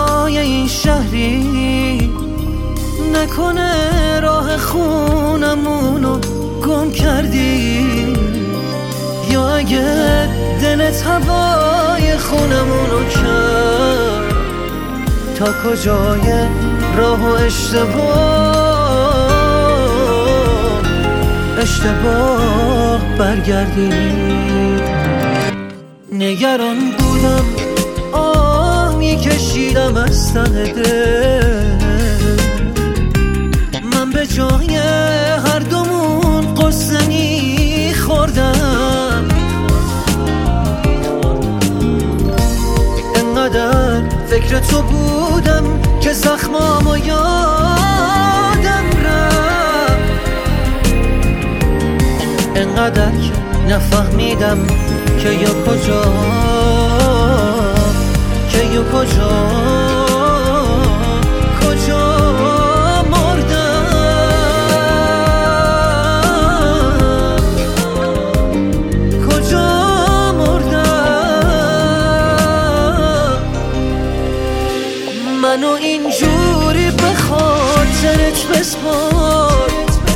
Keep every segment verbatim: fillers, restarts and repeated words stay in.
هوای این شهری نکنه راه خونمونو گم کردی، یا اگه دلت هوای خونمونو کرد تا کجای راه و اشتباه اشتباه برگردی. نگران بودم آه میکشیدم از ته دل، من به جای هر دومون قصه میخوردم، انقدر فکر تو بودم که زخمامو یادم رفت، انقدر که نفهمیدم که یا کجا که یا کجا کجا مردم کجا مردم. منو اینجوری به خاطرت بسپار،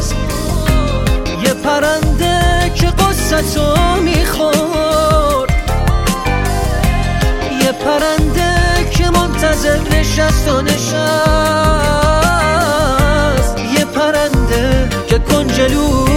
یه پرنده که قصتو میخورد، یه پرنده که منتظر نشست و نشست، یه پرنده که کنجلو